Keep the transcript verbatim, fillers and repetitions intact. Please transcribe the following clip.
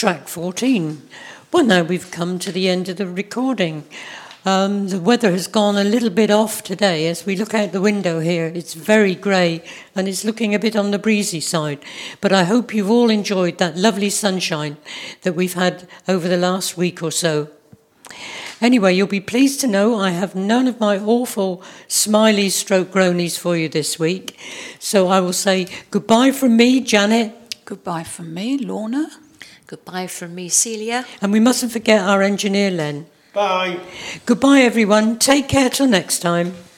track fourteen. Well, now we've come to the end of the recording. Um, the weather has gone a little bit off today. As we look out the window here, it's very grey and it's looking a bit on the breezy side. But I hope you've all enjoyed that lovely sunshine that we've had over the last week or so. Anyway, you'll be pleased to know I have none of my awful smileys stroke groanies for you this week. So I will say goodbye from me, Janet. Goodbye from me, Lorna. Goodbye from me, Celia. And we mustn't forget our engineer, Len. Bye. Goodbye, everyone. Take care till next time.